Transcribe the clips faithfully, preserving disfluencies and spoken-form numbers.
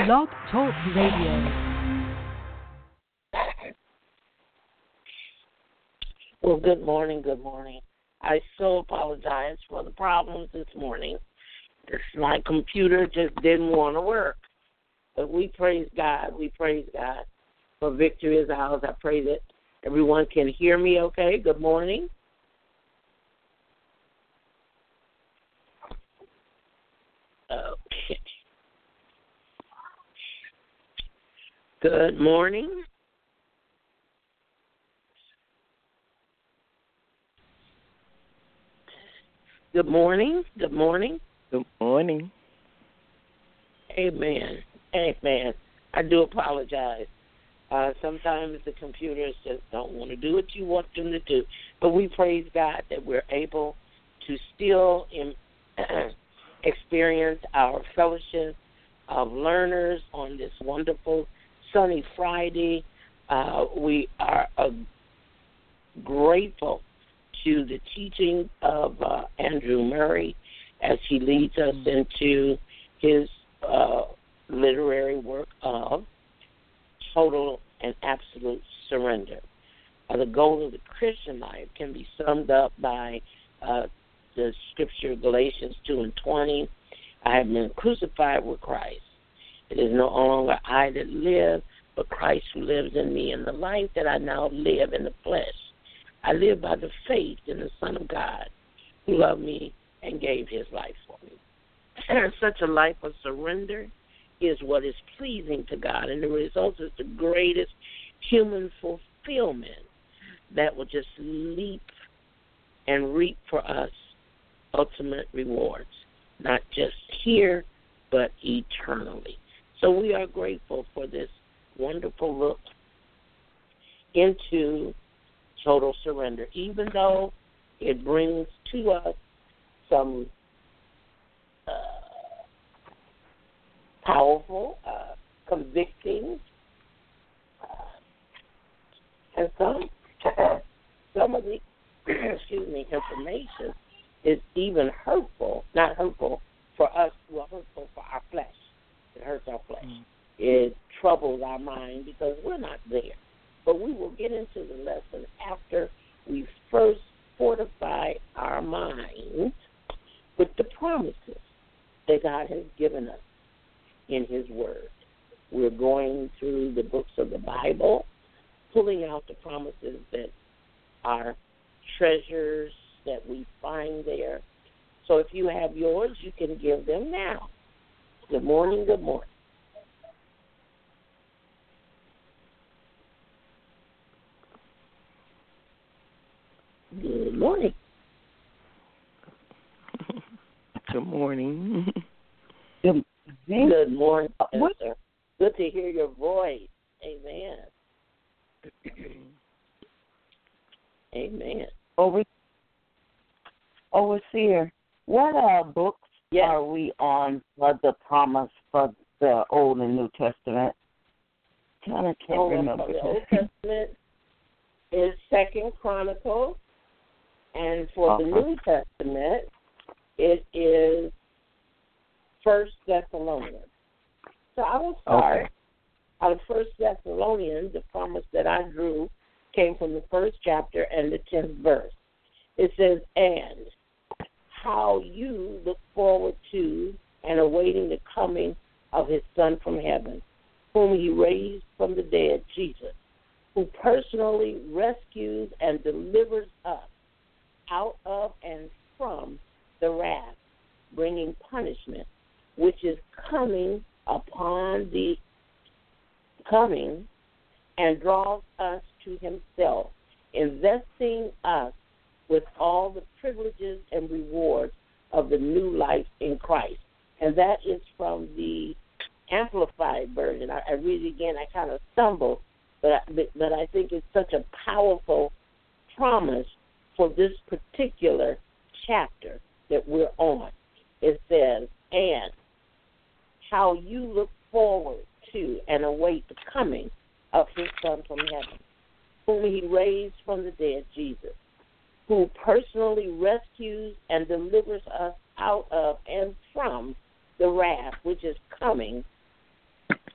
Blog Talk Radio. Well, good morning, good morning. I so apologize for the problems this morning. It's my computer just didn't want to work. But we praise God. We praise God for victory is ours. I pray that everyone can hear me okay. Good morning. Okay. Good morning. Good morning. Good morning. Good morning. Amen. Amen. I do apologize. Uh, sometimes the computers just don't want to do what you want them to do. But we praise God that we're able to still in, experience our fellowship of learners on this wonderful sunny Friday. Uh, we are uh, grateful to the teaching of uh, Andrew Murray as he leads us into his uh, literary work of total and absolute surrender. Uh, the goal of the Christian life can be summed up by uh, the scripture Galatians two and twenty. I have been crucified with Christ. It is no longer I that live, but Christ who lives in me. And the life that I now live in the flesh, I live by the faith in the Son of God who loved me and gave his life for me. And such a life of surrender is what is pleasing to God, and the result is the greatest human fulfillment that will just leap and reap for us ultimate rewards, not just here, but eternally. So we are grateful for this wonderful look into total surrender, even though it brings to us some uh, powerful, uh, convicting, uh, and some some of the excuse me information is even hurtful. Not hurtful for us, well, hurtful for our flesh. It hurts our flesh. Mm. It troubles our mind because we're not there. But we will get into the lesson after we first fortify our minds with the promises that God has given us in his word. We're going through the books of the Bible, pulling out the promises that are treasures that we find there. So if you have yours, you can give them now. Good morning, good morning. Good morning. Good morning. Good, good morning, Esther. Good to hear your voice. Amen. Amen. Over, Overseer, what uh, books yes. are we on for the promise for the Old and New Testament? Kind of can't oh, remember. For the Old Testament is Second Chronicles. And for uh-huh. the New Testament, it is First Thessalonians. So I will start okay. out of First Thessalonians. The promise that I drew came from the first chapter and the tenth verse. It says, and how you look forward to and awaiting the coming of his Son from heaven, whom he raised from the dead, Jesus, who personally rescues and delivers us out of and from the wrath, bringing punishment, which is coming upon the coming, and draws us to himself, investing us with all the privileges and rewards of the new life in Christ. And that is from the Amplified Version. I, I read it again, I kind of stumble, but I, but, but I think it's such a powerful promise for this particular chapter that we're on. It says, and how you look forward to and await the coming of his Son from heaven, whom he raised from the dead, Jesus, who personally rescues and delivers us out of and from the wrath which is coming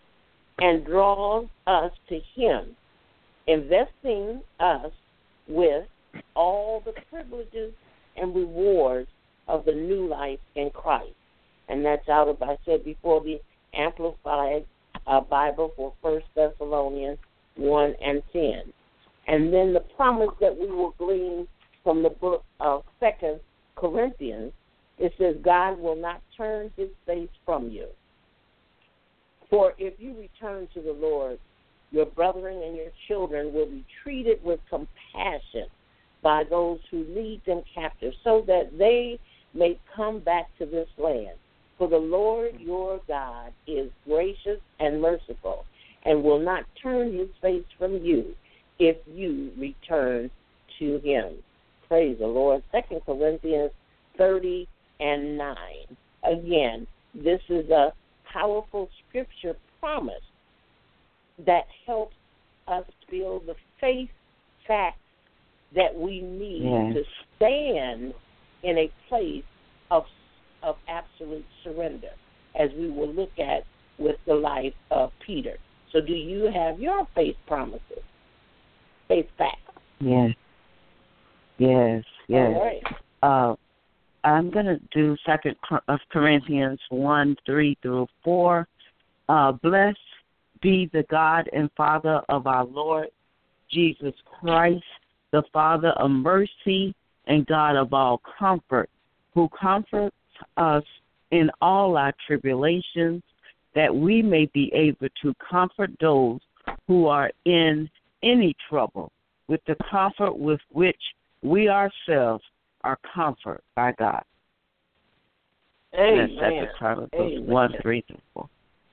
and draws us to him, investing us with all the privileges and rewards of the new life in Christ. And that's out of, I said before, the Amplified uh, Bible for First Thessalonians one and ten. And then the promise that we will glean from the book of Second Corinthians, it says, God will not turn his face from you. For if you return to the Lord, your brethren and your children will be treated with compassion by those who lead them captive, so that they may come back to this land. For the Lord your God is gracious and merciful, and will not turn his face from you if you return to him. Praise the Lord. Second Corinthians thirty and nine. Again, this is a powerful scripture promise that helps us build the faith facts that we need yes. to stand in a place of of absolute surrender, as we will look at with the life of Peter. So do you have your faith promises, faith facts? Yes. Yes, yes. All right. Uh, I'm going to do Second Corinthians one, three through four. Uh, Blessed be the God and Father of our Lord Jesus Christ, the Father of mercy and God of all comfort, who comforts us in all our tribulations, that we may be able to comfort those who are in any trouble with the comfort with which we ourselves are comforted by God. Amen. That's Second Chronicles one, three through four.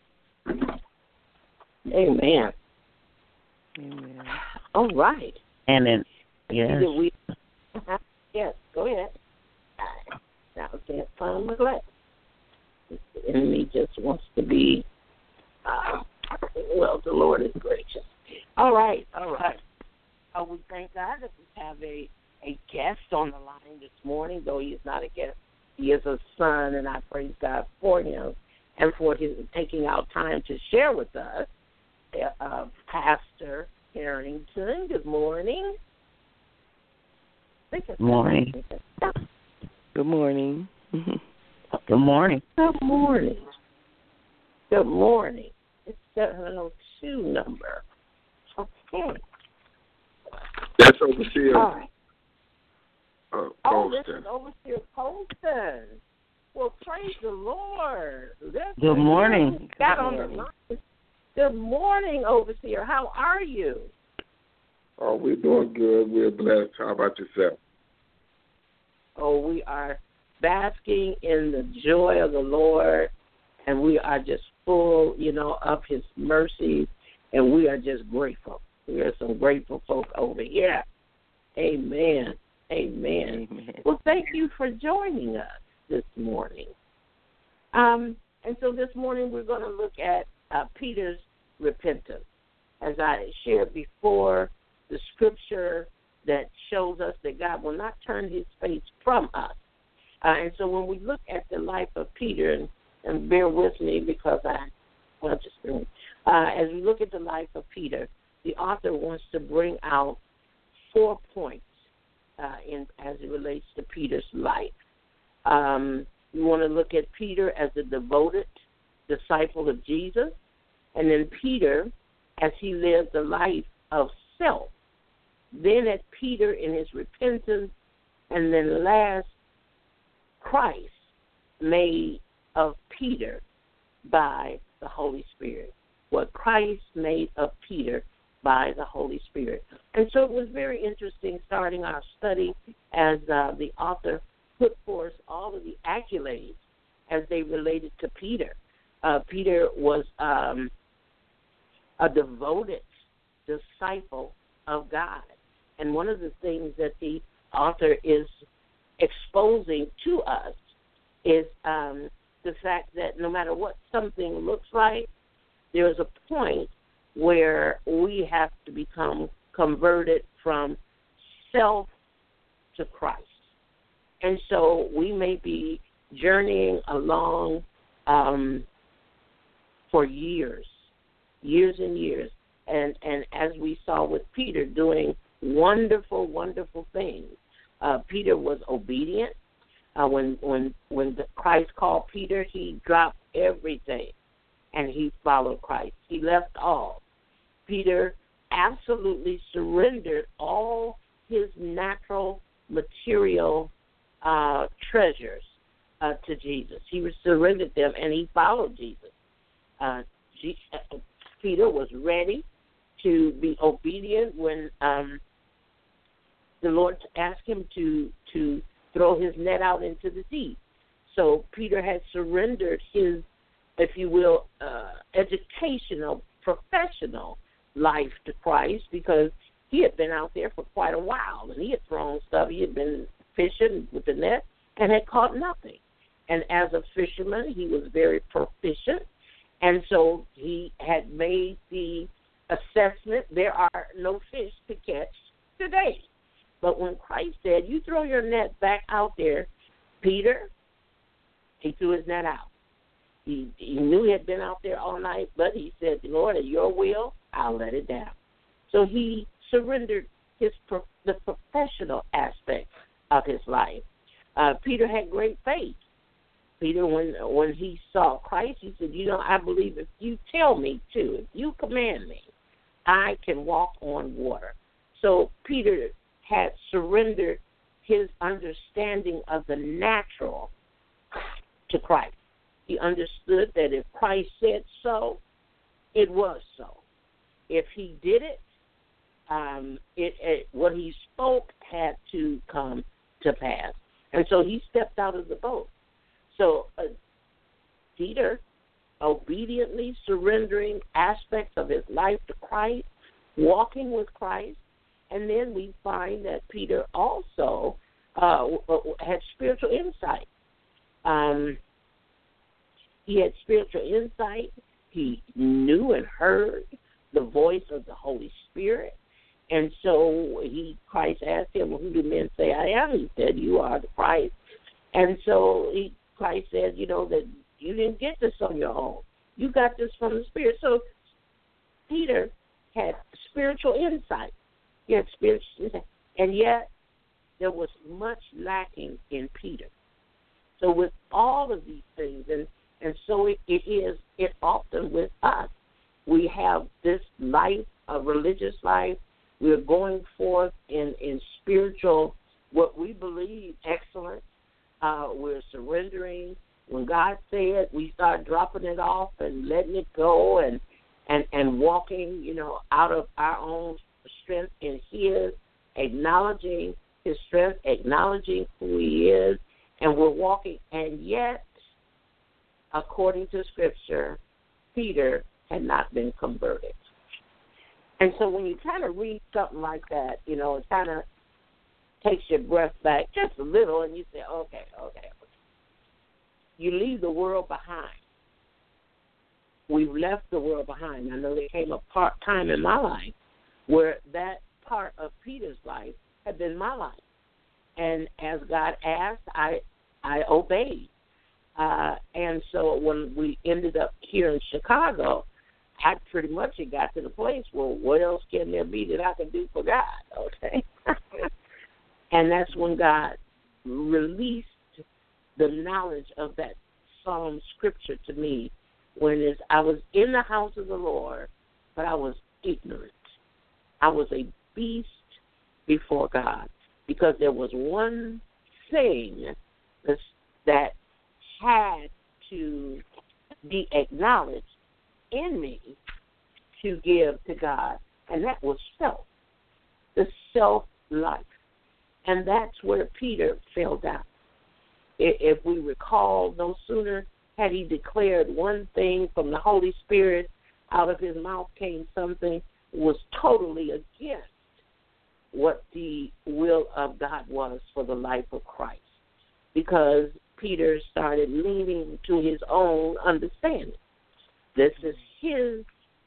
Amen. Amen. All right. And then, yes. Either we, yes, go ahead. Now I can't find my glass. The enemy just wants to be, uh, well, the Lord is gracious. All right, all right. Uh, we thank God that we have a, a guest on the line this morning, though he is not a guest. He is a son, and I praise God for him and for his taking out time to share with us. Uh, Pastor Harrington, good morning. Good morning. Good morning. Good morning. Good morning. Good morning. It's seven oh two number. Okay. That's Overseer All right. uh, Oh, this Colston. is Overseer Colston. Well, praise the Lord. That's Good morning. Got on the line. Good morning, Overseer. How are you? Oh, we're doing good. We're blessed. How about yourself? Oh, we are basking in the joy of the Lord, and we are just full, you know, of his mercies, and we are just grateful. We are some grateful folk over here. Amen. Amen. Amen. Well, thank you for joining us this morning. Um, and so this morning we're going to look at uh, Peter's repentance. As I shared before, the scripture that shows us that God will not turn his face from us. Uh, and so when we look at the life of Peter, and, and bear with me because I, well, just uh, as we look at the life of Peter, the author wants to bring out four points uh, in as it relates to Peter's life. Um, we want to look at Peter as a devoted disciple of Jesus, and then Peter as he lived a life of self. Then at Peter in his repentance, and then last, Christ made of Peter by the Holy Spirit. What Christ made of Peter by the Holy Spirit. And so it was very interesting starting our study as uh, the author put forth all of the accolades as they related to Peter. Uh, Peter was um, a devoted disciple of God. And one of the things that the author is exposing to us is um, the fact that no matter what something looks like, there is a point where we have to become converted from self to Christ. And so we may be journeying along um, for years, years and years. And, and as we saw with Peter doing wonderful, wonderful things, uh, Peter was obedient. Uh, when when when the Christ called Peter, he dropped everything and he followed Christ. He left all. Peter absolutely surrendered all his natural, material uh, treasures uh, to Jesus. He surrendered them and he followed Jesus. Uh, G- uh, Peter was ready to be obedient when um, the Lord asked him to to throw his net out into the deep. So Peter had surrendered his, if you will, uh, educational, professional life to Christ because he had been out there for quite a while and he had thrown stuff. He had been fishing with the net and had caught nothing. And as a fisherman, he was very proficient. And so he had made the assessment, there are no fish to catch today. But when Christ said, you throw your net back out there, Peter, he threw his net out. He, he knew he had been out there all night, but he said, Lord, at your will, I'll let it down. So he surrendered his the professional aspect of his life. Uh, Peter had great faith. Peter, when when he saw Christ, he said, you know, I believe if you tell me to, if you command me, I can walk on water. So Peter had surrendered his understanding of the natural to Christ. He understood that if Christ said so, it was so. If he did it, um, it, it what he spoke had to come to pass. And so he stepped out of the boat. So uh, Peter, obediently surrendering aspects of his life to Christ, walking with Christ, and then we find that Peter also uh, had spiritual insight. Um, he had spiritual insight. He knew and heard the voice of the Holy Spirit. And so he, Christ asked him, well, who do men say I am? He said, you are the Christ. And so he, Christ said, you know, that you didn't get this on your own. You got this from the Spirit. So Peter had spiritual insight. He had spiritual insight. And yet there was much lacking in Peter. So with all of these things, and, and so it, it is it often with us. We have this life, a religious life. We're going forth in, in spiritual, what we believe, excellence. Uh, we're surrendering. When God said, we start dropping it off and letting it go and, and, and walking, you know, out of our own strength in His, acknowledging His strength, acknowledging who He is, and we're walking. And yet, according to Scripture, Peter had not been converted. And so when you kind of read something like that, you know, it kind of takes your breath back just a little, and you say, okay, okay. You leave the world behind. We've left the world behind. I know there came a part time in my life where that part of Peter's life had been my life. And as God asked, I I obeyed. Uh, and so when we ended up here in Chicago, I pretty much had got to the place where what else can there be that I can do for God, okay? And that's when God released the knowledge of that solemn scripture to me when it's, I was in the house of the Lord, but I was ignorant. I was a beast before God because there was one thing that had to be acknowledged in me to give to God, and that was self, the self-life. And that's where Peter fell down. If we recall, no sooner had he declared one thing from the Holy Spirit, out of his mouth came something was totally against what the will of God was for the life of Christ, because Peter started leaning to his own understanding. This is his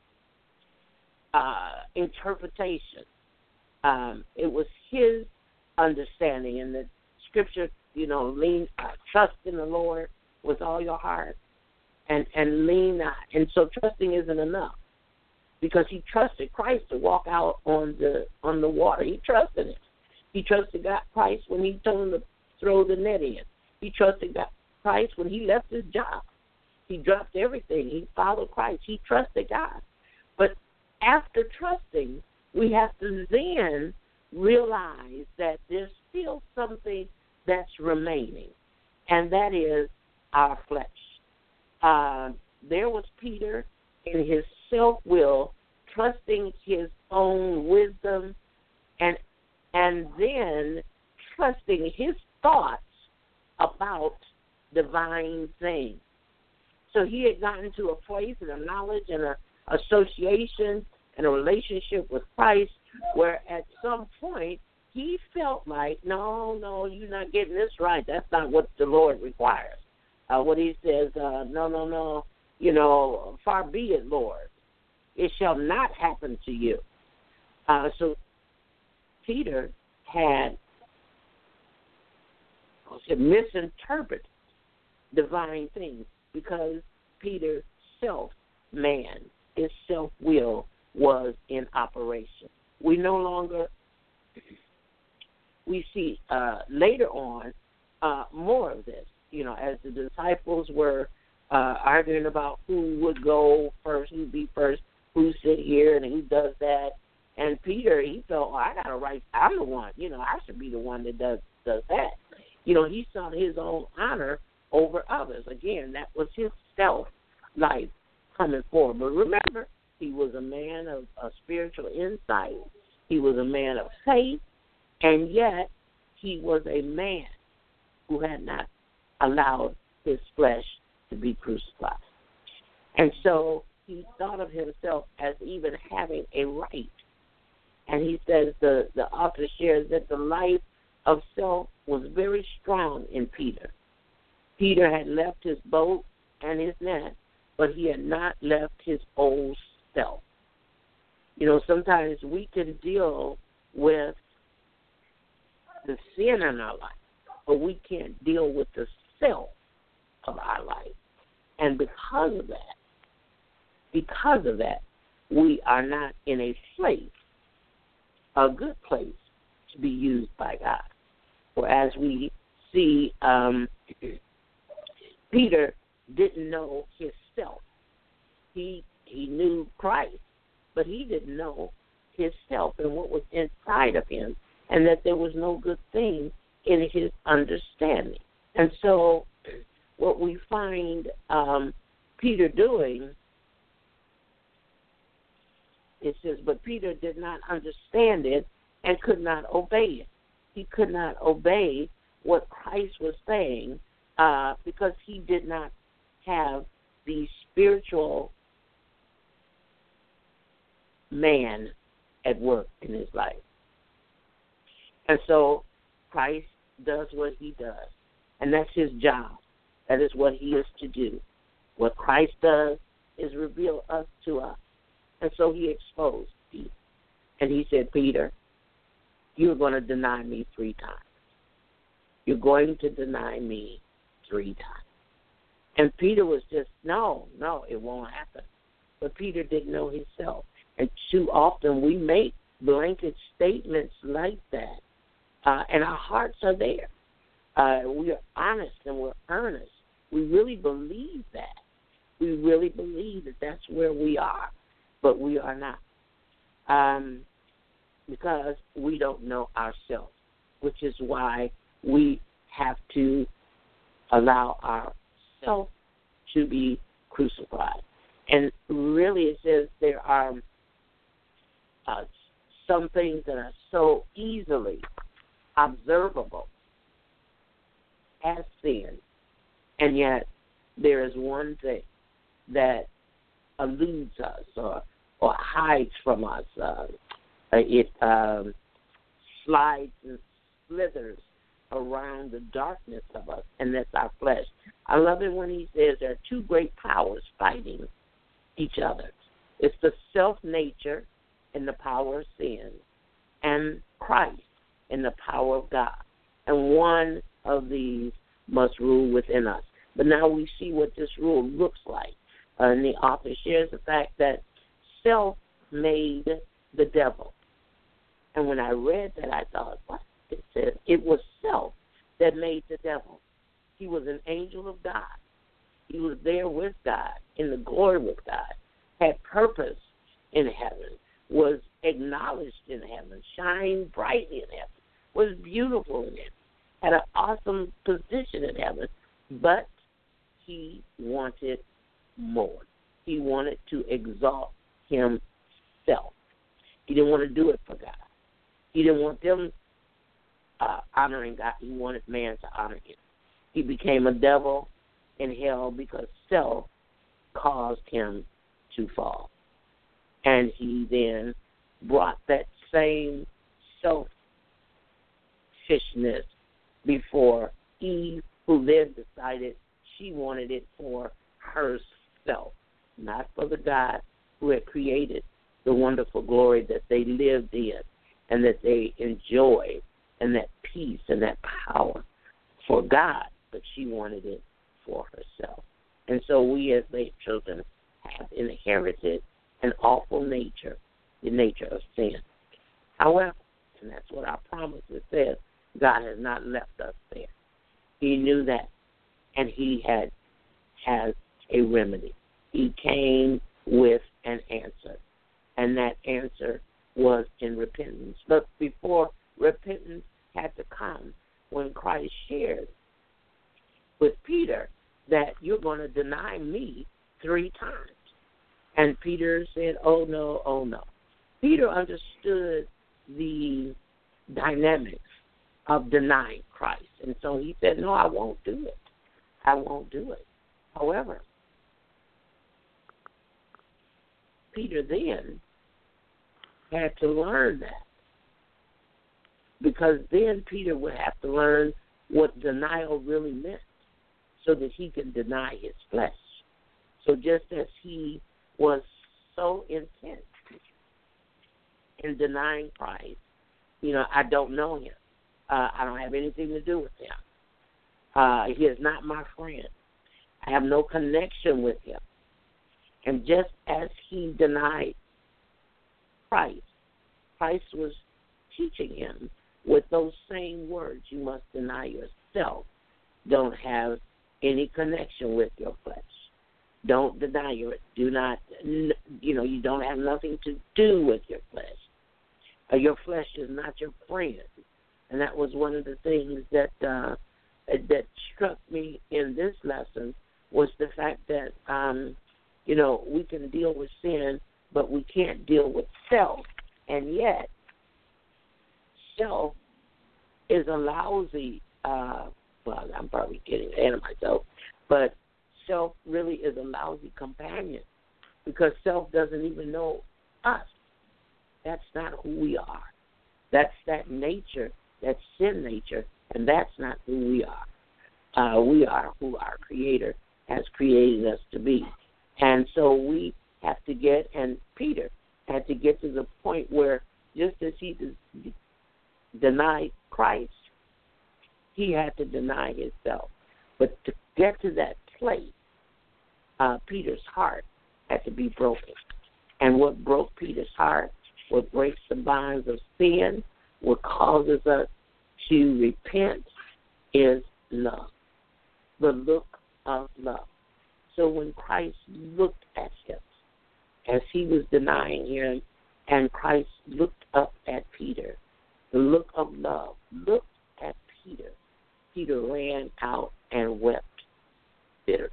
uh, interpretation. Um, it was his understanding, and the scripture, you know, lean, uh, trust in the Lord with all your heart, and and lean not. And so trusting isn't enough. because he trusted Christ to walk out on the on the water. He trusted him. He trusted God, Christ when he told him to throw the net in. He trusted God, Christ when he left his job. He dropped everything. He followed Christ. He trusted God. But after trusting, we have to then realize that there's still something that's remaining, and that is our flesh. Uh, there was Peter in his self-will, trusting his own wisdom, and and then trusting his thoughts about divine things. So he had gotten to a place and a knowledge and an association and a relationship with Christ where at some point he felt like, no, no, you're not getting this right. That's not what the Lord requires. Uh, what he says, uh, no, no, no, you know, far be it, Lord. It shall not happen to you. Uh, so Peter had misinterpreted divine things because Peter's self-man, his self-will was in operation. We no longer, we see uh, later on uh, more of this, you know, as the disciples were uh, arguing about who would go first, who would be first, who sit here and who does that. And Peter, he felt, oh, I got a right, I'm the one, you know, I should be the one that does, does that. You know, he sought his own honor over others. Again, that was his self-life coming forward. But remember, he was a man of, of spiritual insight. He was a man of faith, and yet he was a man who had not allowed his flesh to be crucified. And so he thought of himself as even having a right. And he says, the, the author shares that the life of self was very strong in Peter. Peter had left his boat and his net, but he had not left his old self. You know, sometimes we can deal with the sin in our life, but we can't deal with the self of our life. And because of that, because of that, we are not in a place, a good place to be used by God. Whereas we see um, Peter didn't know his self. He he knew Christ, but he didn't know his self and what was inside of him, and that there was no good thing in his understanding. And so what we find um, Peter doing, it says, but Peter did not understand it and could not obey it. He could not obey what Christ was saying uh, because he did not have the spiritual man at work in his life. And so Christ does what he does, and that's his job. That is what he is to do. What Christ does is reveal us to us. And so he exposed Peter. And he said, Peter, you're going to deny me three times. You're going to deny me three times. And Peter was just, no, no, it won't happen. But Peter didn't know himself. And too often we make blanket statements like that, uh, and our hearts are there. Uh, we are honest and we're earnest. We really believe that. We really believe that that's where we are, but we are not. Um, because we don't know ourselves, which is why we have to allow ourselves to be crucified. And really it says there are uh, some things that are so easily observable as sin, and yet there is one thing that eludes us or, or hides from us. Uh, it um, slides and slithers around the darkness of us, and that's our flesh. I love it when he says there are two great powers fighting each other. It's the self-nature and the power of sin, and Christ and the power of God. And one of these must rule within us. But now we see what this rule looks like. Uh, and the author shares the fact that self made the devil. And when I read that, I thought, what? It said it was self that made the devil. He was an angel of God. He was there with God, in the glory with God, had purpose in heaven, was acknowledged in heaven, shined brightly in heaven, was beautiful in heaven, had an awesome position in heaven, but he wanted more. He wanted to exalt himself. He didn't want to do it for God. He didn't want them uh, honoring God. He wanted man to honor him. He became a devil in hell because self caused him to fall. And he then brought that same selfishness before Eve, who then decided she wanted it for herself, not for the God who had created the wonderful glory that they lived in and that they enjoyed, and that peace and that power for God, but she wanted it for herself. And so we as late children have inherited an awful nature, the nature of sin. However, and that's what our promises says, God has not left us there. He knew that, and he had has a remedy. He came with an answer, and that answer was in repentance. But before repentance had to come, when Christ shared with Peter that you're going to deny me three times. And Peter said, oh, no, oh, no. Peter understood the dynamics of denying Christ. And so he said, no, I won't do it. I won't do it. However, Peter then had to learn that, because then Peter would have to learn what denial really meant so that he could deny his flesh. So just as he was so intent in denying Christ, you know, I don't know him. Uh, I don't have anything to do with him. Uh, he is not my friend. I have no connection with him. And just as he denied Christ, Christ was teaching him with those same words. You must deny yourself. Don't have any connection with your flesh. Don't deny your, do not, you know, you don't have nothing to do with your flesh. Uh, your flesh is not your friend. And that was one of the things that uh, that struck me in this lesson, was the fact that, um, you know, we can deal with sin, but we can't deal with self. And yet, self is a lousy, uh, well, I'm probably getting ahead of myself, but self really is a lousy companion, because self doesn't even know us. That's not who we are. That's that nature, that sin nature, and that's not who we are. Uh, we are who our Creator has created us to be. And so we have to get, and Peter had to get to the point where just as he de- denied Christ, he had to deny himself. But to get to that place, uh, Peter's heart had to be broken. And what broke Peter's heart, what breaks the bonds of sin, what causes us to repent, is love, the look of love. So when Christ looked at him, as he was denying him, and Christ looked up at Peter, the look of love looked at Peter, Peter ran out and wept bitterly.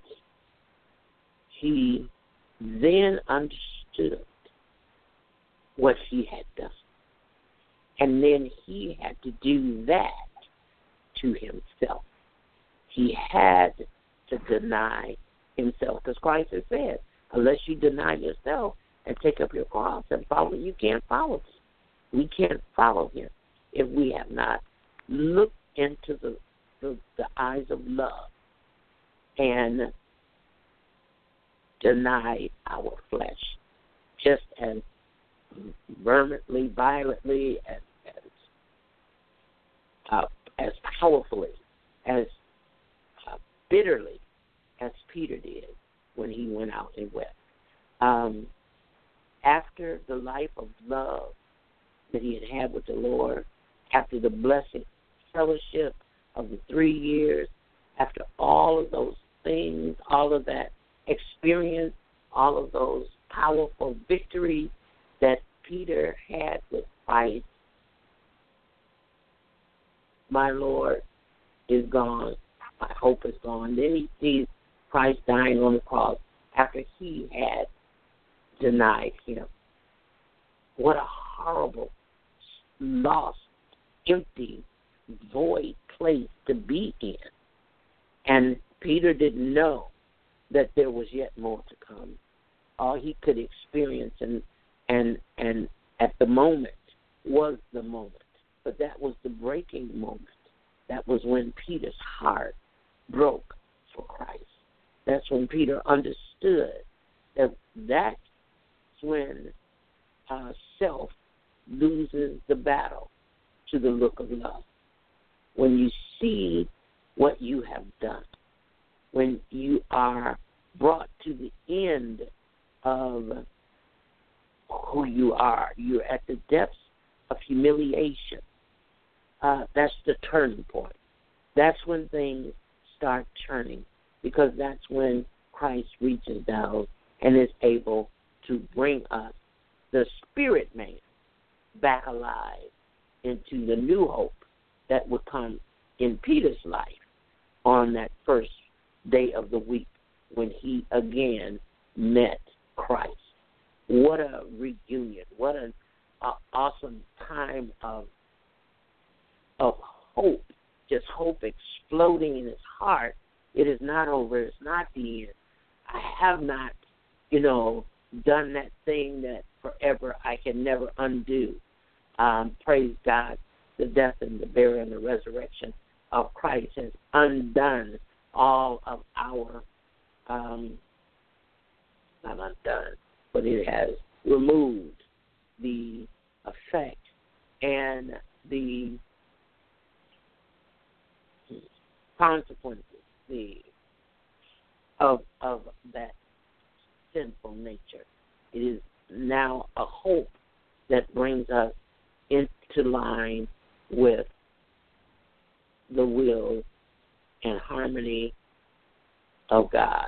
He then understood what he had done. And then he had to do that to himself. He had to deny himself, because Christ has said, unless you deny yourself and take up your cross and follow, you can't follow him. We can't follow him if we have not looked into the, the, the eyes of love and denied our flesh, just as vehemently, violently, as as, uh, as powerfully, as uh, bitterly as Peter did when he went out and wept. Um, after the life of love that he had had with the Lord, after the blessed fellowship of the three years, after all of those things, all of that experience, all of those powerful victories that Peter had with Christ, my Lord is gone. My hope is gone. Then he sees Christ dying on the cross after he had denied him. What a horrible, lost, empty, void place to be in. And Peter didn't know that there was yet more to come. All he could experience and and and at the moment was the moment. But that was the breaking moment. That was when Peter's heart broke for Christ. That's when Peter understood that that's when uh, self loses the battle to the look of love. When you see what you have done, when you are brought to the end of who you are, you're at the depths of humiliation. Uh, that's the turning point. That's when things start turning, because that's when Christ reaches down and is able to bring us, the spirit man, back alive into the new hope that would come in Peter's life on that first day of the week when he again met Christ. What a reunion. What an uh, awesome time of of hope, just hope exploding in his heart. It is not over. It's not the end. I have not, you know, done that thing that forever I can never undo. Um, praise God, the death and the burial and the resurrection of Christ has undone all of our, um, not undone, but it has removed the effect and the consequences the of of that sinful nature. It is now a hope that brings us into line with the will and harmony of God.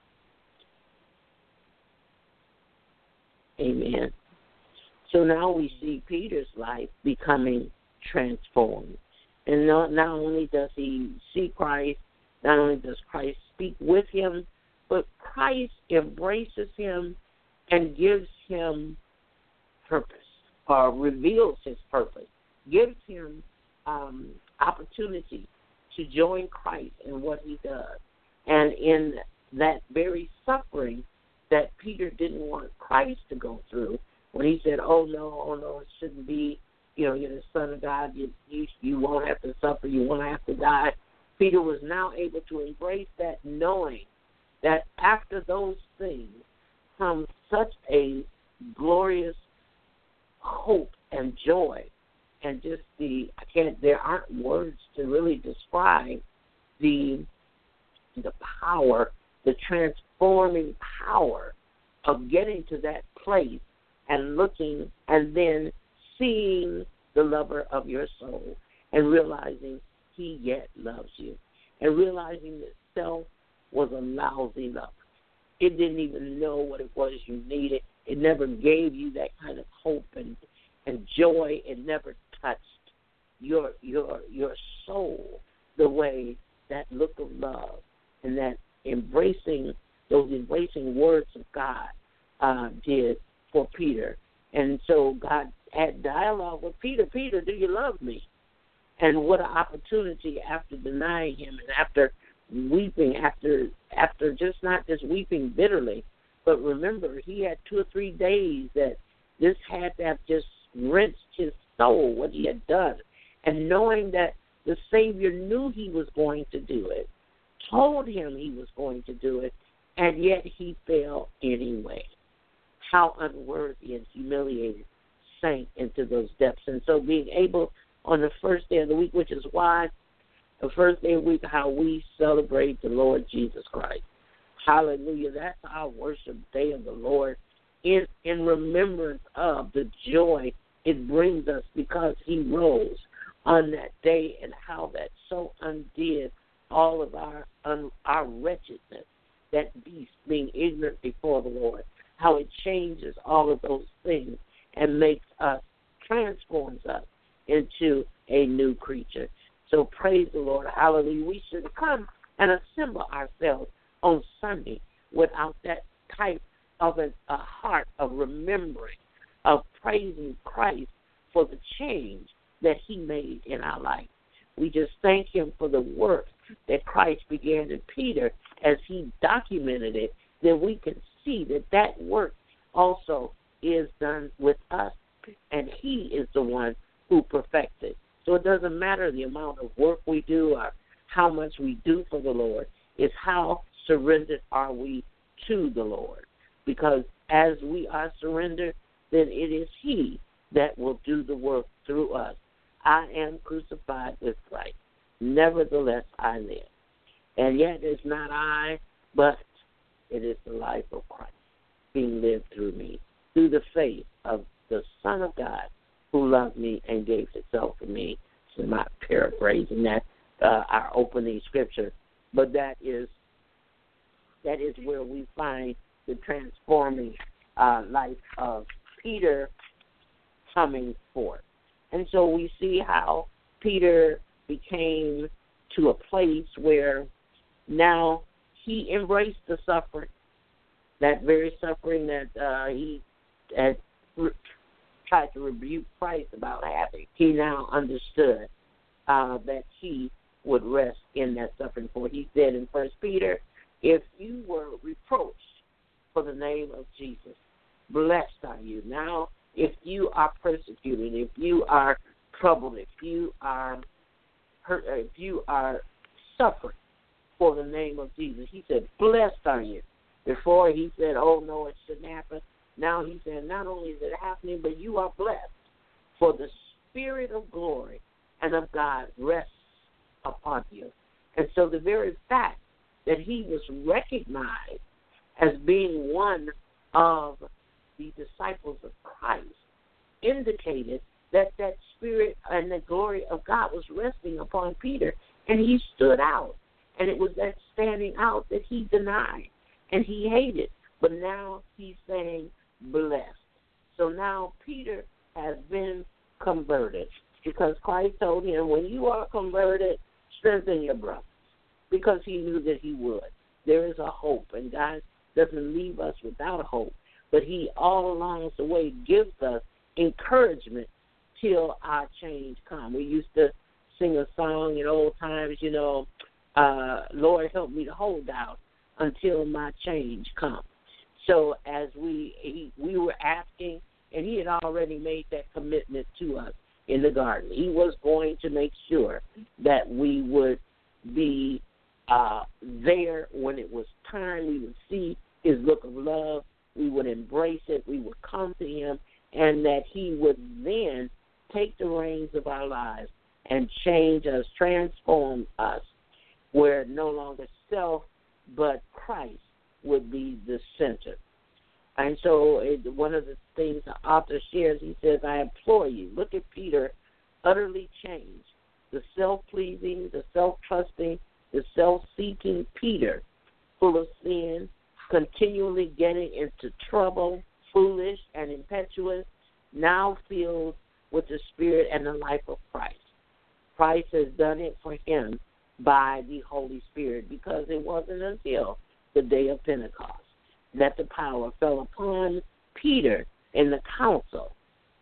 Amen. So now we see Peter's life becoming transformed. And not, not only does he see Christ, not only does Christ speak with him, but Christ embraces him and gives him purpose, or reveals his purpose, gives him um, opportunity to join Christ in what he does. And in that very suffering that Peter didn't want Christ to go through, when he said, oh, no, oh, no, it shouldn't be, you know, you're the Son of God, you, you, you won't have to suffer, you won't have to die. Peter was now able to embrace that, knowing that after those things comes such a glorious hope and joy, and just the, I can't, there aren't words to really describe the the power, the transforming power of getting to that place and looking and then seeing the lover of your soul and realizing he yet loves you, and realizing that self was a lousy lover. It didn't even know what it was you needed. It never gave you that kind of hope and, and joy. It never touched your your your soul the way that look of love and that embracing, those embracing words of God uh, did for Peter. And so God had dialogue with Peter. Peter, do you love me? And what an opportunity after denying him and after weeping, after after just not just weeping bitterly, but remember, he had two or three days that this had to have just rinsed his soul, what he had done. And knowing that the Savior knew he was going to do it, told him he was going to do it, and yet he fell anyway. How unworthy and humiliated sank into those depths. And so being able on the first day of the week, which is why the first day of the week, how we celebrate the Lord Jesus Christ. Hallelujah. That's our worship day of the Lord. in, in remembrance of the joy it brings us because he rose on that day, and how that so undid all of our un, our wretchedness, that beast being ignorant before the Lord, how it changes all of those things and makes us, transforms us into a new creature. So praise the Lord. Hallelujah. We should come and assemble ourselves on Sunday without that type of an, a heart of remembering, of praising Christ for the change that he made in our life. We just thank him for the work that Christ began in Peter. As he documented it, then we can see that that work also is done with us, and he is the one who perfects it. So it doesn't matter the amount of work we do or how much we do for the Lord. It's how surrendered are we to the Lord. Because as we are surrendered, then it is he that will do the work through us. I am crucified with Christ. Nevertheless, I live. And yet it's not I, but it is the life of Christ being lived through me, through the faith of the Son of God who loved me and gave himself for me. So I'm not paraphrasing that, uh, our opening scripture, but that is that is where we find the transforming uh, life of Peter coming forth. And so we see how Peter became to a place where now he embraced the suffering, that very suffering that uh, he had re- tried to rebuke Christ about having. He now understood uh, that he would rest in that suffering. For he said in First Peter, if you were reproached for the name of Jesus, blessed are you. Now, if you are persecuted, if you are troubled, if you are hurt, if you are suffering for the name of Jesus, he said, blessed are you. Before he said, oh, no, it shouldn't happen. Now he said, not only is it happening, but you are blessed. For the Spirit of glory and of God rests upon you. And so the very fact that he was recognized as being one of the disciples of Christ indicated that that Spirit and the glory of God was resting upon Peter, and he stood out. And it was that standing out that he denied and he hated. But now he's saying, blessed. So now Peter has been converted, because Christ told him, when you are converted, strengthen your brothers, because he knew that he would. There is a hope, and God doesn't leave us without a hope, but he all along the way gives us encouragement till our change comes. We used to sing a song in old times, you know, uh, Lord, help me to hold out until my change comes. So as we he, we were asking, and he had already made that commitment to us in the garden. He was going to make sure that we would be uh, there when it was time. We would see his look of love. We would embrace it. We would come to him, and that he would then take the reins of our lives and change us, transform us, where no longer self, but Christ would be the center. And so it, one of the things the author shares, he says, I implore you, look at Peter, utterly changed. The self-pleasing, the self-trusting, the self-seeking Peter, full of sin, continually getting into trouble, foolish and impetuous, now filled with the Spirit and the life of Christ. Christ has done it for him by the Holy Spirit, because it wasn't until the day of Pentecost that the power fell upon Peter in the council.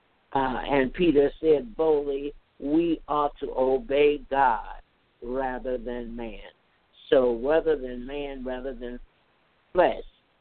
Uh, and Peter said boldly, we ought to obey God rather than man. So rather than man, rather than flesh.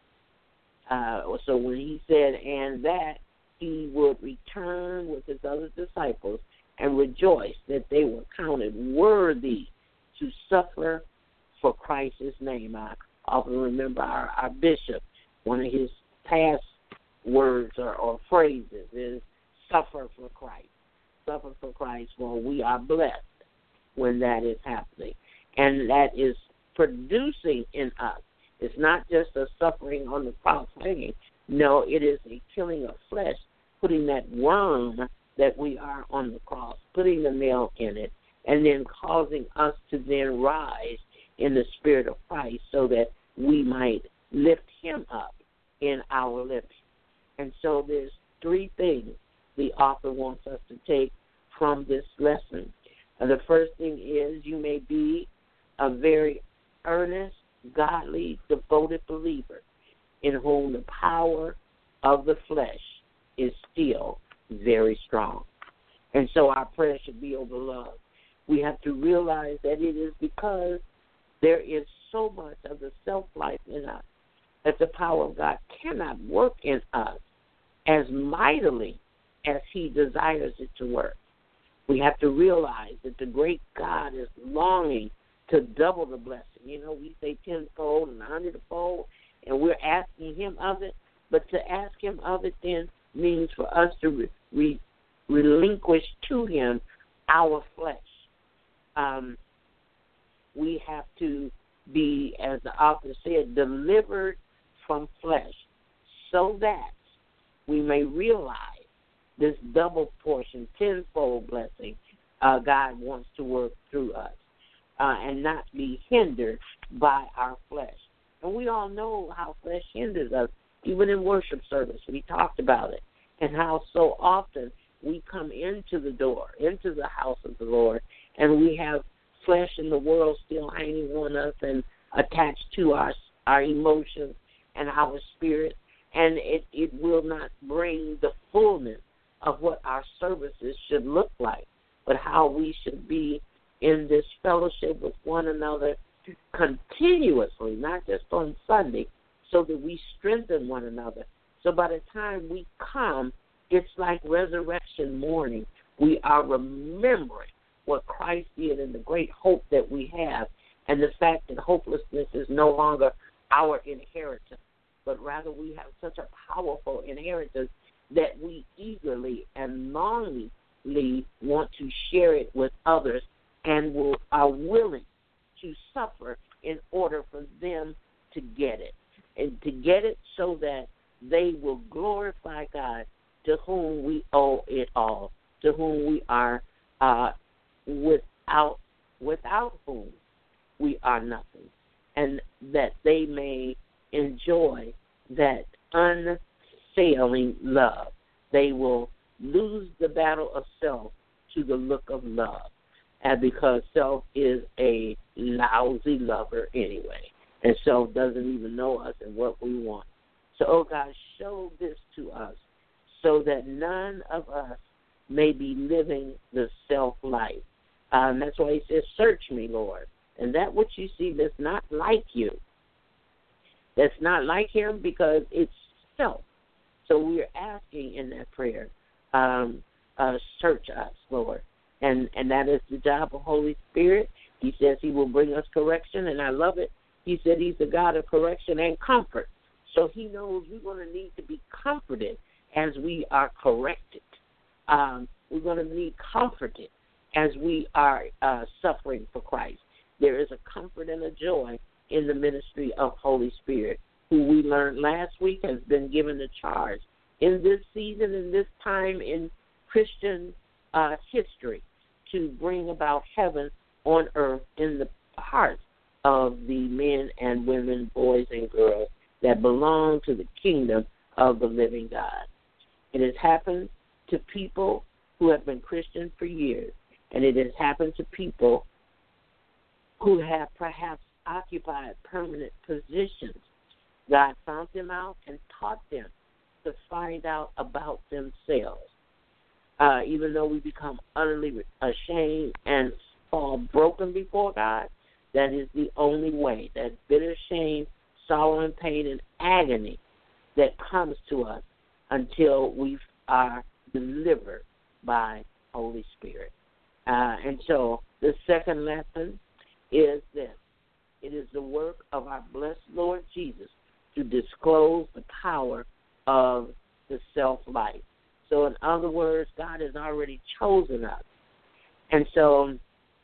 Uh, so when he said, and that he would return with his other disciples and rejoice that they were counted worthy to suffer for Christ's name. I often remember our, our bishop, one of his past words or, or phrases is suffer for Christ. Suffer for Christ, for we are blessed when that is happening. And that is producing in us. It's not just a suffering on the cross hanging, No, it is a killing of flesh, putting that worm that we are on the cross, putting the nail in it, and then causing us to then rise in the spirit of Christ so that we might lift him up in our living. And so there's three things the author wants us to take from this lesson. And the first thing is you may be a very earnest, godly, devoted believer in whom the power of the flesh is still very strong. And so our prayer should be over love. We have to realize that it is because there is so much of the self-life in us that the power of God cannot work in us as mightily as he desires it to work. We have to realize that the great God is longing to double the blessing. You know, we say tenfold and a hundredfold, and we're asking him of it. But to ask him of it then means for us to re- re- relinquish to him our flesh. Um, we have to be, as the author said, delivered from flesh so that we may realize this double portion, tenfold blessing uh, God wants to work through us uh, and not be hindered by our flesh. And we all know how flesh hinders us. Even in worship service, we talked about it, and how so often we come into the door, into the house of the Lord, and we have flesh in the world still hanging on us and attached to our our emotions and our spirit, and it, it will not bring the fullness of what our services should look like, but how we should be in this fellowship with one another continuously, not just on Sunday, so that we strengthen one another. So by the time we come, it's like resurrection morning. We are remembering what Christ did and the great hope that we have, and the fact that hopelessness is no longer our inheritance, but rather we have such a powerful inheritance that we eagerly and longingly want to share it with others and will, are willing to suffer in order for them to get it, and to get it so that they will glorify God, to whom we owe it all, to whom we are uh, without without whom we are nothing, and that they may enjoy that unfailing love. They will lose the battle of self to the look of love, and because self is a lousy lover anyway, and self doesn't even know us and what we want. So, oh God, show this to us so that none of us may be living the self-life. Um, that's why he says, search me, Lord. And that which you see that's not like you, that's not like him, because it's self. So we're asking in that prayer, um, uh, search us, Lord. And, and that is the job of Holy Spirit. He says he will bring us correction, and I love it. He said he's the God of correction and comfort. So he knows we're going to need to be comforted as we are corrected. Um, we're going to need comforted as we are uh, suffering for Christ. There is a comfort and a joy in the ministry of Holy Spirit, who we learned last week has been given the charge in this season, in this time in Christian uh, history, to bring about heaven on earth in the hearts of the men and women, boys and girls that belong to the kingdom of the living God. It has happened to people who have been Christian for years, and it has happened to people who have perhaps occupied permanent positions. God found them out and taught them to find out about themselves. Uh, even though we become utterly ashamed and fall broken before God, that is the only way, that bitter shame, sorrow and pain and agony that comes to us until we are delivered by Holy Spirit. Uh, and so the second lesson is this. It is the work of our blessed Lord Jesus to disclose the power of the self-life. So in other words, God has already chosen us. And so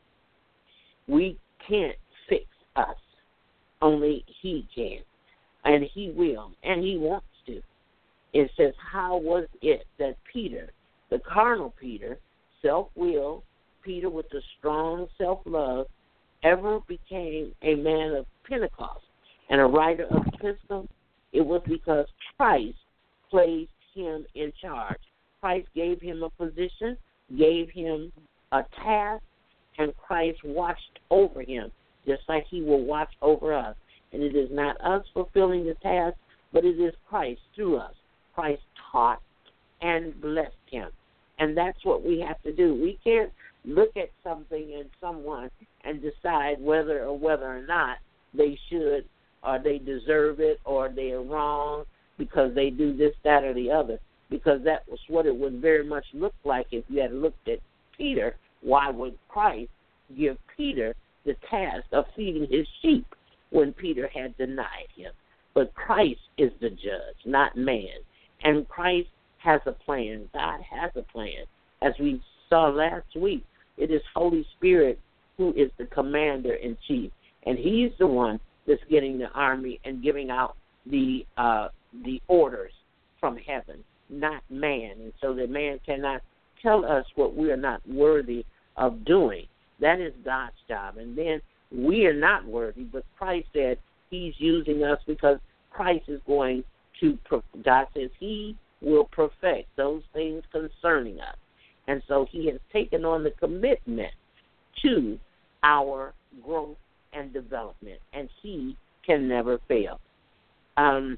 we can't fix us. Only he can. And he will. And he wants to. It says, how was it that Peter, the carnal Peter, self-willed, Peter with the strong self-love, ever became a man of Pentecost and a writer of epistles? It was because Christ placed him in charge. Christ gave him a position, gave him a task, and Christ watched over him, just like he will watch over us. And it is not us fulfilling the task, but it is Christ through us. Christ taught and blessed him. And that's what we have to do. We can't look at something in someone and decide whether or whether or not they should or they deserve it or they are wrong because they do this, that, or the other. Because that was what it would very much look like if you had looked at Peter. Why would Christ give Peter the task of feeding his sheep when Peter had denied him? But Christ is the judge, not man. And Christ has a plan. God has a plan. As we saw last week, it is Holy Spirit who is the commander-in-chief. And he's the one that's getting the army and giving out the uh, the orders from heaven, not man. And so that man cannot tell us what we are not worthy of doing. That is God's job. And then we are not worthy, but Christ said he's using us because Christ is going to, God says he will perfect those things concerning us. And so he has taken on the commitment to our growth and development, and he can never fail. Um,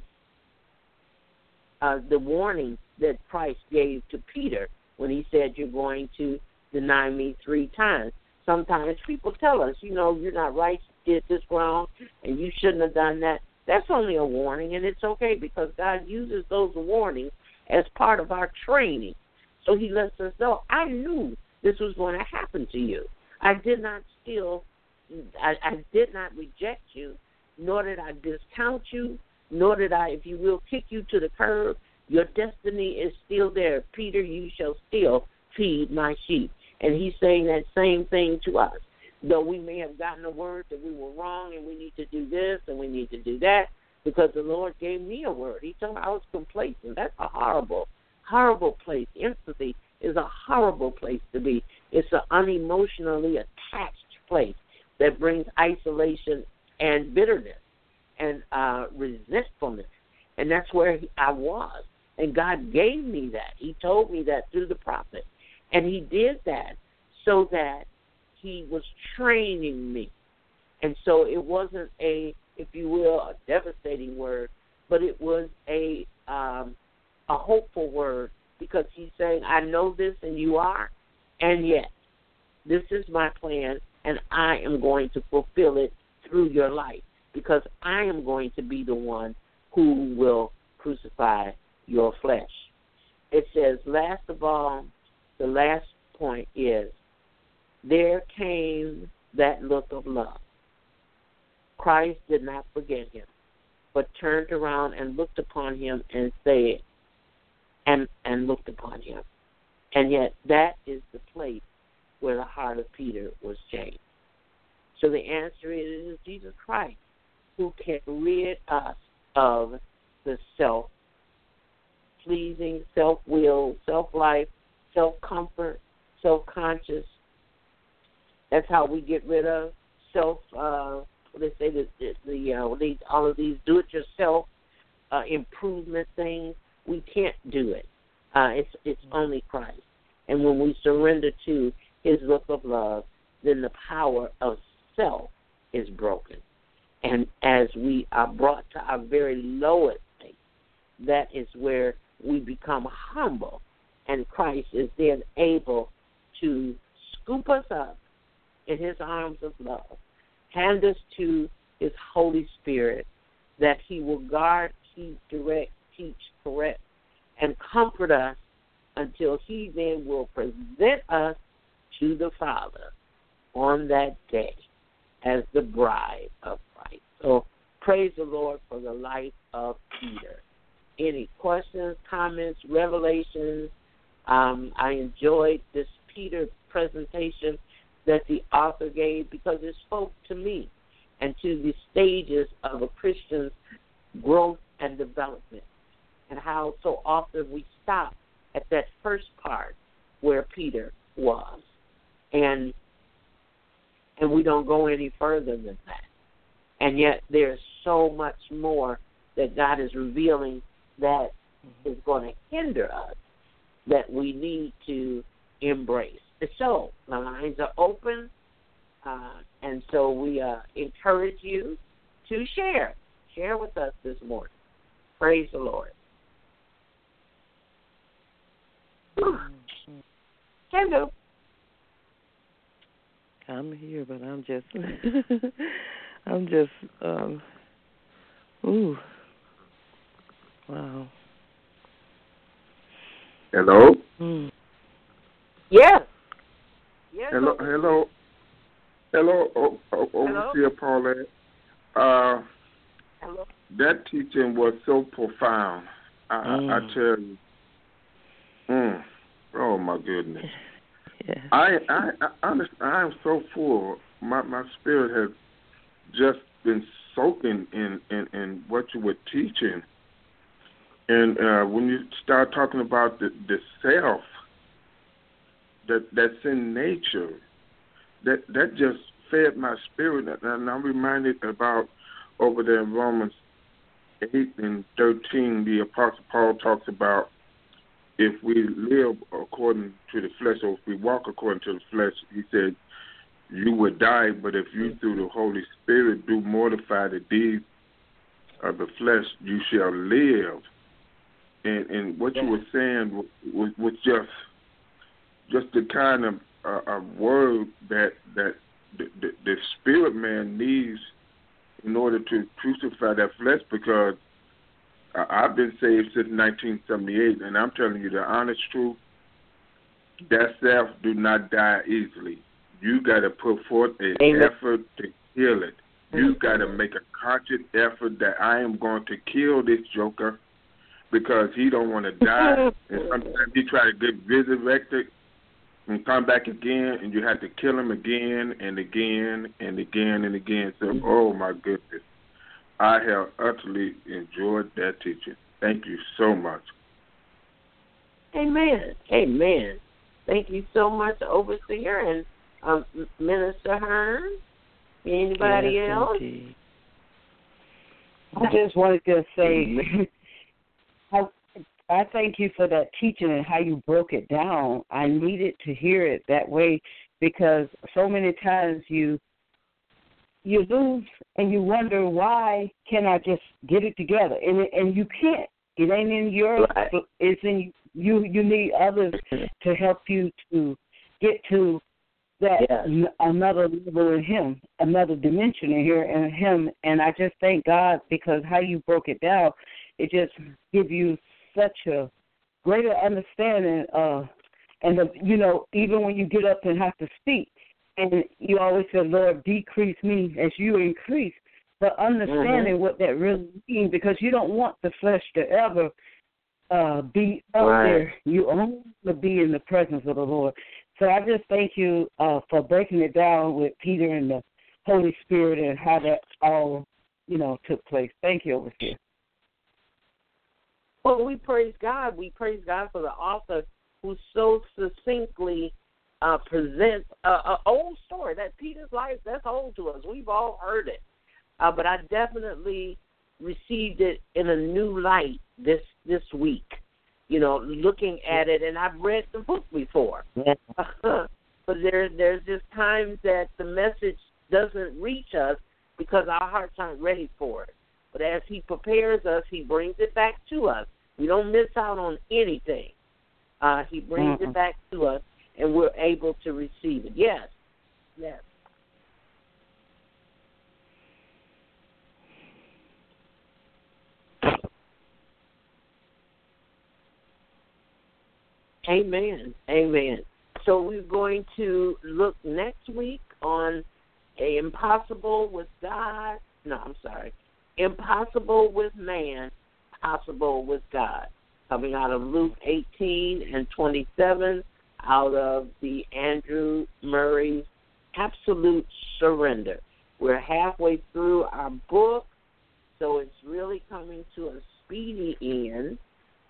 uh, the warning that Christ gave to Peter when he said, you're going to deny me three times. Sometimes people tell us, you know, you're not right, you did this wrong, and you shouldn't have done that. That's only a warning, and it's okay because God uses those warnings as part of our training. So he lets us know, I knew this was going to happen to you. I did not still, I, I did not reject you, nor did I discount you, nor did I, if you will, kick you to the curb. Your destiny is still there. Peter, you shall still feed my sheep. And he's saying that same thing to us. Though we may have gotten a word that we were wrong and we need to do this and we need to do that, because the Lord gave me a word. He told me I was complacent. That's a horrible, horrible place. Empathy is a horrible place to be. It's an unemotionally attached place that brings isolation and bitterness and uh, resentfulness. And that's where I was. And God gave me that. He told me that through the prophet. And he did that so that he was training me. And so it wasn't a, if you will, a devastating word, but it was a um, a hopeful word, because he's saying, I know this and you are, and yet this is my plan, and I am going to fulfill it through your life, because I am going to be the one who will crucify your flesh. It says, last of all, the last point is, there came that look of love. Christ did not forget him, but turned around and looked upon him and said, and, and looked upon him. And yet that is the place where the heart of Peter was changed. So the answer is, it is Jesus Christ who can rid us of the self-pleasing, self-will, self-life, self-comfort, self-conscious. That's how we get rid of self, uh, they say that the, the uh, these, all of these do-it-yourself uh, improvement things. We can't do it. Uh, it's it's only Christ. And when we surrender to his look of love, then the power of self is broken. And as we are brought to our very lowest state, that is where we become humble. And Christ is then able to scoop us up in his arms of love, hand us to his Holy Spirit, that he will guard, keep, direct, teach, correct, and comfort us until he then will present us to the Father on that day as the bride of Christ. So praise the Lord for the life of Peter. Any questions, comments, revelations? Um, I enjoyed this Peter presentation that the author gave, because it spoke to me and to the stages of a Christian's growth and development. and how so often we stop at that first part where Peter was. And and we don't go any further than that. And yet there's so much more that God is revealing that is going to hinder us that we need to embrace. And so the lines are open, uh, and so we uh, encourage you to share. Share with us this morning. Praise the Lord. Hello. I'm here, but I'm just, I'm just, um, ooh, wow. Hello? Mm. Yes. Yes. Hello, hello. Hello, o- o- Overseer Paulette. Uh, Hello. that teaching was so profound. I, Mm. I, I tell you. Mm. Oh, my goodness. Yeah. I, I, I, honest, I am so full. My, my spirit has just been soaking in, in, in what you were teaching. And uh, when you start talking about the, the self that that's in nature, that that just fed my spirit. And I'm reminded about over there in Romans eight and thirteen, the Apostle Paul talks about if we live according to the flesh, or if we walk according to the flesh, he said, you would die, but if you through the Holy Spirit do mortify the deeds of the flesh, you shall live. And, and what you were saying was, was just just the kind of uh, of word that that the, the, the spirit man needs in order to crucify that flesh, because uh, I've been saved since nineteen seventy-eight, and I'm telling you the honest truth, that self do not die easily. You got to put forth an effort to kill it. You got to make a conscious effort that I am going to kill this joker, because he don't want to die, and sometimes he try to get resurrected and come back again, and you have to kill him again and again and again and again. So, oh my goodness, I have utterly enjoyed that teaching. Thank you so much. Amen. Amen. Thank you so much, Overseer and um, Minister Hearn. Anybody Yes, else? indeed. I just wanted to say, I, I thank you for that teaching and how you broke it down. I needed to hear it that way, because so many times you you lose and you wonder, why can't I just get it together? And it, and you can't. It ain't in your. Right. It's in you. You need others to help you to get to that Yes. n- another level in Him, another dimension in here in Him. And I just thank God, because how you broke it down, it just gives you such a greater understanding. Uh, and the, you know, even when you get up and have to speak, and you always say, Lord, decrease me as you increase. But understanding mm-hmm. what that really means, because you don't want the flesh to ever uh, be up right. there. You only want to be in the presence of the Lord. So I just thank you uh, for breaking it down with Peter and the Holy Spirit and how that all, you know, took place. Thank you, Overseer. Well, we praise God. We praise God for the author who so succinctly uh, presents an old story. That Peter's life, that's old to us. We've all heard it. Uh, but I definitely received it in a new light this this week. You know, looking at it, and I've read the book before. but there, there's just times that the message doesn't reach us because our hearts aren't ready for it. But as he prepares us, he brings it back to us. We don't miss out on anything. Uh, he brings mm-hmm. it back to us, and we're able to receive it. Yes, yes. Amen. Amen. So we're going to look next week on a impossible with God. No, I'm sorry. Impossible with man, possible with God. Coming out of Luke eighteen and twenty-seven, out of the Andrew Murray Absolute Surrender. We're halfway through our book, so it's really coming to a speedy end.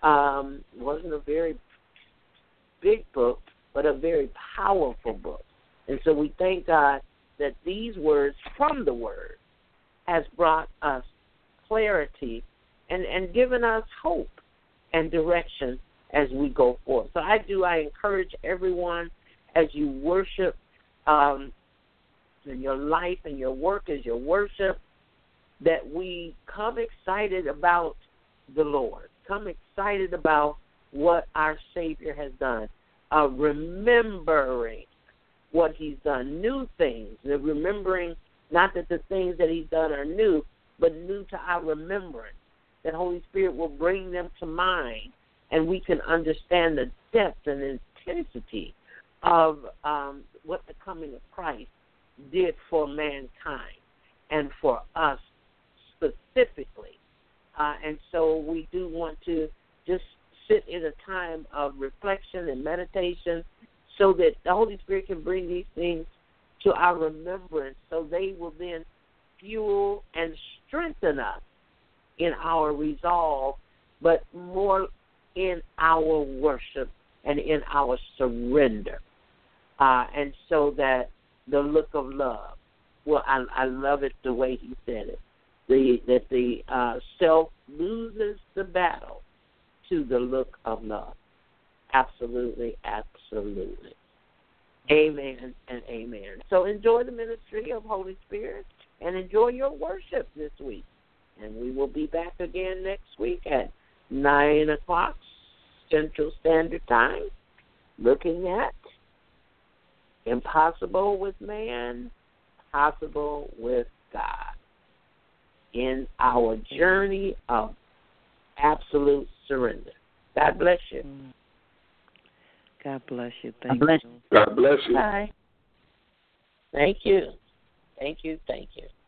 Um, it wasn't a very big book, but a very powerful book. And so we thank God that these words from the Word has brought us clarity and, and given us hope and direction as we go forth. So I do, I encourage everyone as you worship, um, in your life and your work as your worship, that we come excited about the Lord, come excited about what our Savior has done, uh, remembering what he's done, new things, remembering not that the things that he's done are new, but new to our remembrance, that Holy Spirit will bring them to mind, and we can understand the depth and intensity of um, what the coming of Christ did for mankind and for us specifically. Uh, and so we do want to just sit in a time of reflection and meditation so that the Holy Spirit can bring these things to our remembrance, so they will then fuel and strengthen us in our resolve, but more in our worship and in our surrender. Uh, and so that the look of love, well, I, I love it the way he said it, the, that the uh, self loses the battle to the look of love. Absolutely, absolutely. Amen and amen. So enjoy the ministry of Holy Spirit and enjoy your worship this week. And we will be back again next week at nine o'clock Central Standard Time, looking at impossible with man, possible with God in our journey of absolute surrender. God bless you. God bless you. Thank God bless you. God bless you. Bye. Thank you. Thank you. Thank you.